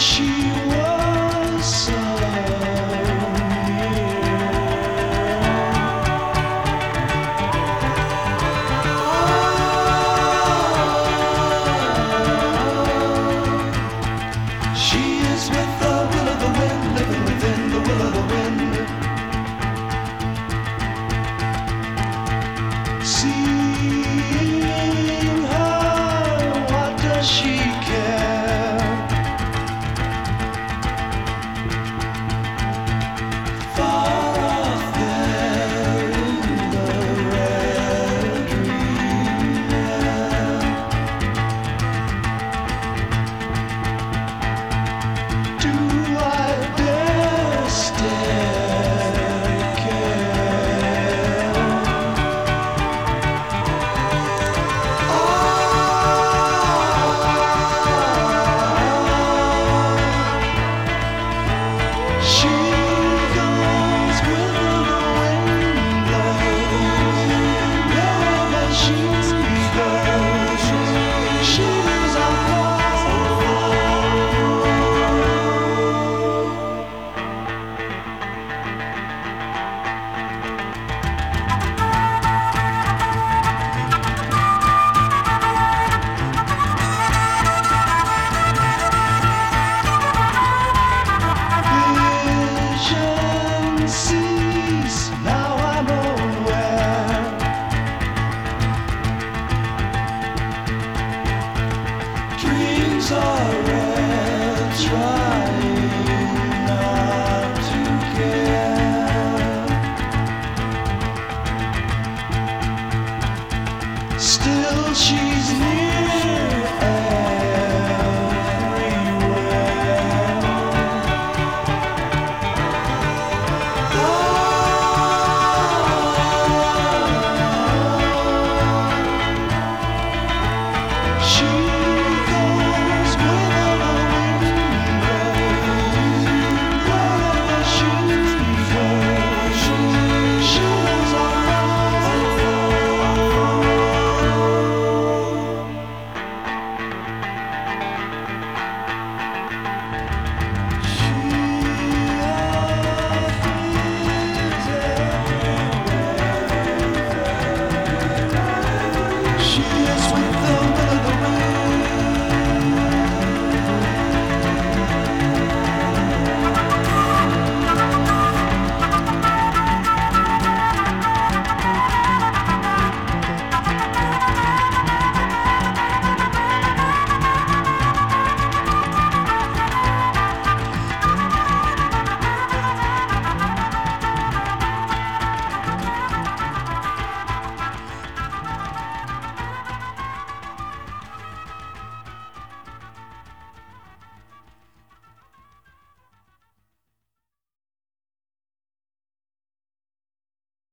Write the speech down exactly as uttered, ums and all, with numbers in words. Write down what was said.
She was so She is with the will of the wind, living within the will of the wind. Seeing her, what does she care? Far off there in the red green air. Do I dare stare care? She goes where the wind blows, wherever she goes. She is our vision sees, now I'm aware. Dreams are rare, trying not to care. Still she's near everywhere. She goes where the wind blows, wherever she goes. She knows our She is with